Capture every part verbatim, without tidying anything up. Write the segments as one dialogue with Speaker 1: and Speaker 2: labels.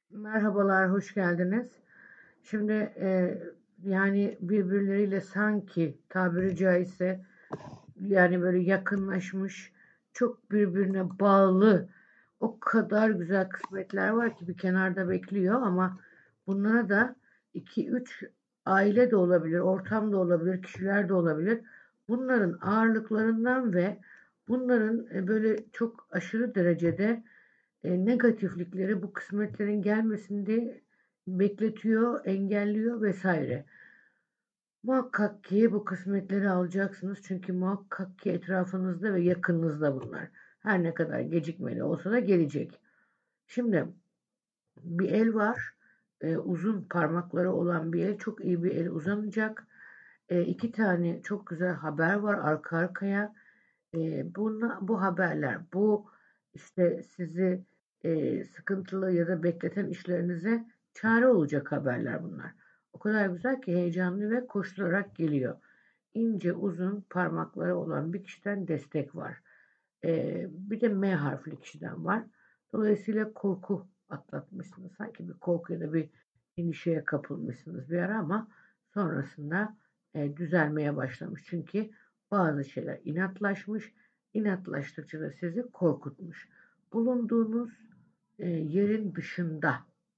Speaker 1: Merhabalar, hoş geldiniz. Şimdi e, yani birbirleriyle sanki tabiri caizse yani böyle yakınlaşmış, çok birbirine bağlı o kadar güzel kısmetler var ki bir kenarda bekliyor ama bunlara da iki üç aile de olabilir, ortam da olabilir, kişiler de olabilir. Bunların ağırlıklarından ve bunların e, böyle çok aşırı derecede e, negatiflikleri bu kısmetlerin gelmesini bekletiyor, engelliyor vesaire. Muhakkak ki bu kısmetleri alacaksınız çünkü muhakkak ki etrafınızda ve yakınınızda bunlar. Her ne kadar gecikmeli olsa da gelecek. Şimdi bir el var, e, uzun parmakları olan bir el, çok iyi bir el uzanacak. E, iki tane çok güzel haber var arka arkaya. E, buna, bu haberler, bu işte sizi e, sıkıntılı ya da bekleten işlerinize çare olacak haberler bunlar. O kadar güzel ki heyecanlı ve koşturarak geliyor. İnce uzun parmakları olan bir kişiden destek var. E, bir de M harfli kişiden var. Dolayısıyla korku atlatmışsınız. Sanki bir korku ya da bir endişeye kapılmışsınız bir ara ama sonrasında e, düzelmeye başlamış. Çünkü bazı şeyler inatlaşmış, inatlaştıkça da sizi korkutmuş. Bulunduğunuz e, yerin dışında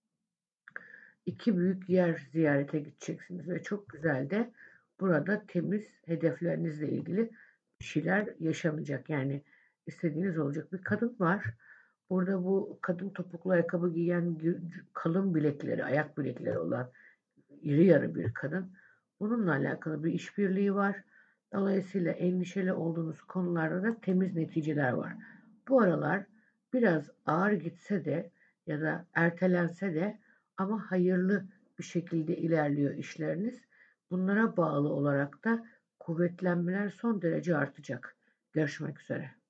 Speaker 1: iki büyük yer ziyarete gideceksiniz ve çok güzel de burada temiz hedeflerinizle ilgili bir şeyler yaşanacak. Yani istediğiniz olacak. Bir kadın var. Burada bu kadın topuklu ayakkabı giyen kalın bilekleri, ayak bilekleri olan iri yarı bir kadın. Bununla alakalı bir işbirliği var. Dolayısıyla endişeli olduğunuz konularda da temiz neticeler var. Bu aralar biraz ağır gitse de ya da ertelense de ama hayırlı bir şekilde ilerliyor işleriniz. Bunlara bağlı olarak da kuvvetlenmeler son derece artacak. Görüşmek üzere.